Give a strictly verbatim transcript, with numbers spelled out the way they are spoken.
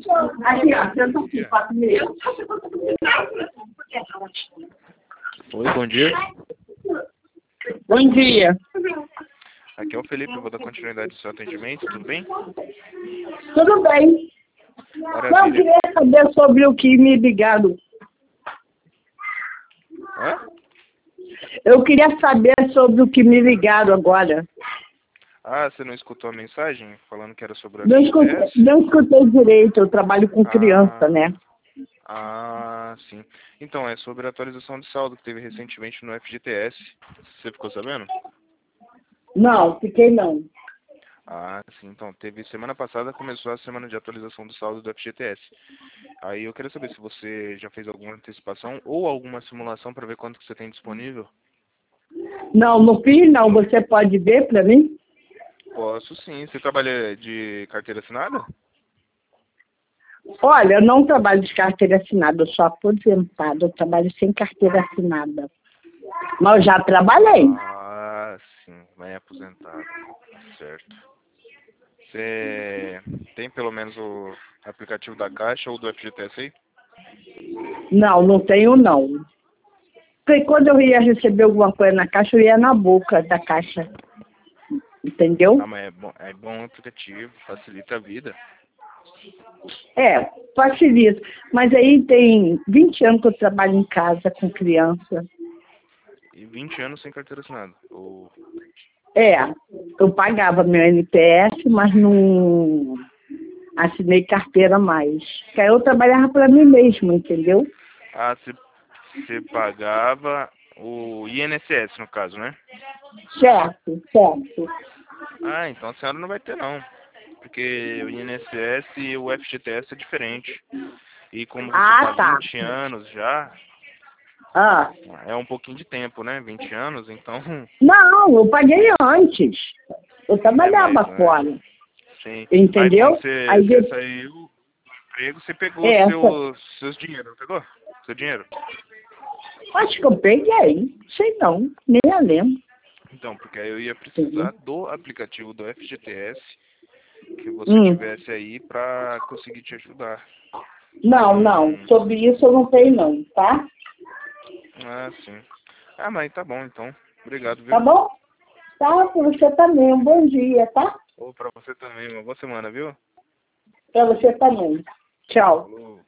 Aqui, ó, senta aqui, quatro meses. Oi, bom dia. Bom dia. Aqui é o Felipe, eu vou dar continuidade ao seu atendimento, tudo bem? Tudo bem. Não, Maravilha. queria saber sobre o que me ligaram. Hã? Eu queria saber sobre o que me ligaram agora. Ah, você não escutou a mensagem falando que era sobre a Não escutei, F G T S? não escutei direito, eu trabalho com criança, Ah, né? ah, sim. Então, é sobre a atualização de saldo que teve recentemente no F G T S. Você ficou sabendo? Não, fiquei não. Ah, sim. Então, teve semana passada, começou a semana de atualização do saldo do F G T S. Aí eu queria saber se você já fez alguma antecipação ou alguma simulação para ver quanto que você tem disponível. Não, não fiz não, você pode ver para mim? Posso sim. Você trabalha de carteira assinada? Olha, eu não trabalho de carteira assinada, eu sou aposentada, eu trabalho sem carteira assinada. Mas eu já trabalhei. Ah, sim. Vai aposentado. Certo. Você tem pelo menos o aplicativo da Caixa ou do F G T S aí? Não, não tenho não. Porque quando eu ia receber alguma coisa na caixa, eu ia na boca da caixa. Entendeu? Ah, mas é bom, é bom o aplicativo, facilita a vida. É, facilita. Mas aí tem vinte anos que eu trabalho em casa com criança. E vinte anos sem carteira assinada. Ou... É, eu pagava meu N P S, mas não assinei carteira mais. Porque aí eu trabalhava para mim mesmo, entendeu? Ah, você, você pagava o I N S S, no caso, né? Certo, certo. Ah, então a senhora não vai ter não. Porque o I N S S e o F G T S é diferente. E como você Ah, tá há tá. vinte anos já, Ah, é um pouquinho de tempo, né? vinte anos, então... não, eu paguei antes. Eu É, mas... trabalhava É, fora, sim. Aí quando entendeu? você, Aí você de- saiu do emprego, você pegou é, essa, seus, seus dinheiros, não pegou? Seu dinheiro? acho que eu peguei, sei não, nem eu lembro. Então, porque aí eu ia Entendeu? precisar do aplicativo do F G T S que você Hum. tivesse aí pra conseguir te ajudar. Não, não, Hum, sobre isso eu não tenho não, tá? ah, sim. Ah, mas tá bom então. Obrigado, Tá viu? bom? Tá, pra você também, um bom dia, tá? Ou pra você também, uma boa semana, viu? Pra você também. Tchau. Falou.